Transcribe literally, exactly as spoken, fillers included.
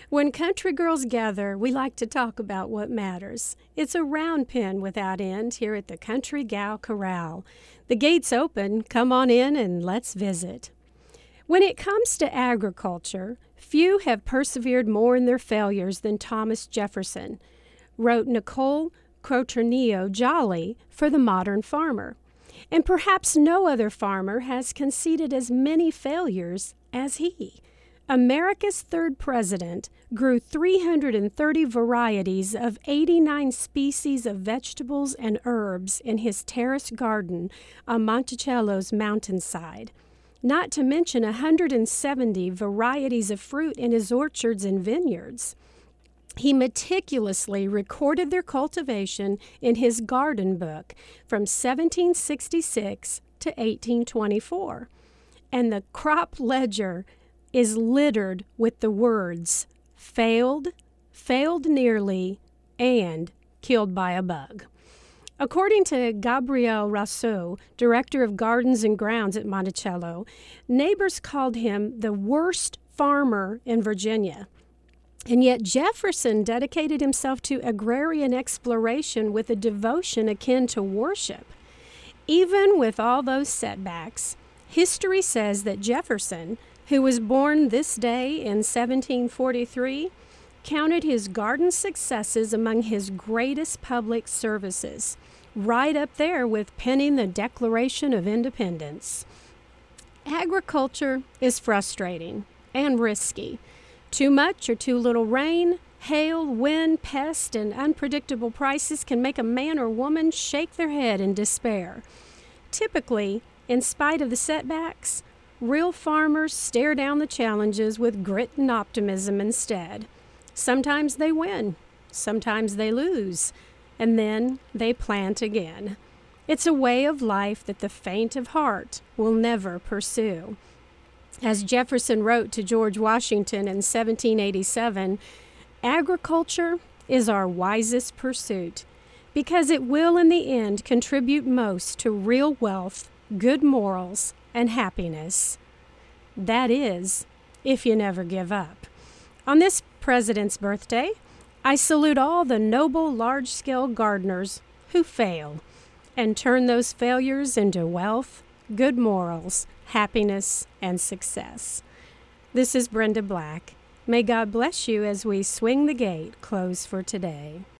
When country girls gather, we like to talk about what matters. It's a round pen without end here at the Country Gal Corral. The gate's open. Come on in and let's visit. When it comes to agriculture, few have persevered more in their failures than Thomas Jefferson, wrote Nicole Quaternillo Jolly for The Modern Farmer. And perhaps no other farmer has conceded as many failures as he. America's third president grew three hundred thirty varieties of eighty-nine species of vegetables and herbs in his terraced garden on Monticello's mountainside, not to mention one hundred seventy varieties of fruit in his orchards and vineyards. He meticulously recorded their cultivation in his garden book from seventeen sixty-six to eighteen twenty-four, and the crop ledger is littered with the words failed, failed nearly, and killed by a bug. According to Gabriel Rousseau, director of Gardens and Grounds at Monticello, neighbors called him the worst farmer in Virginia. And yet Jefferson dedicated himself to agrarian exploration with a devotion akin to worship. Even with all those setbacks, history says that Jefferson, who was born this day in seventeen forty-three, counted his garden successes among his greatest public services, right up there with penning the Declaration of Independence. Agriculture is frustrating and risky. Too much or too little rain, hail, wind, pest, and unpredictable prices can make a man or woman shake their head in despair. Typically, in spite of the setbacks, real farmers stare down the challenges with grit and optimism instead. Sometimes they win, sometimes they lose, and then they plant again. It's a way of life that the faint of heart will never pursue. As Jefferson wrote to George Washington in seventeen eighty-seven, agriculture is our wisest pursuit because it will in the end contribute most to real wealth, good morals, and happiness. That is, if you never give up. On this president's birthday, I salute all the noble large-scale gardeners who fail and turn those failures into wealth, good morals, happiness, and success. This is Brenda Black. May God bless you as we swing the gate closed for today.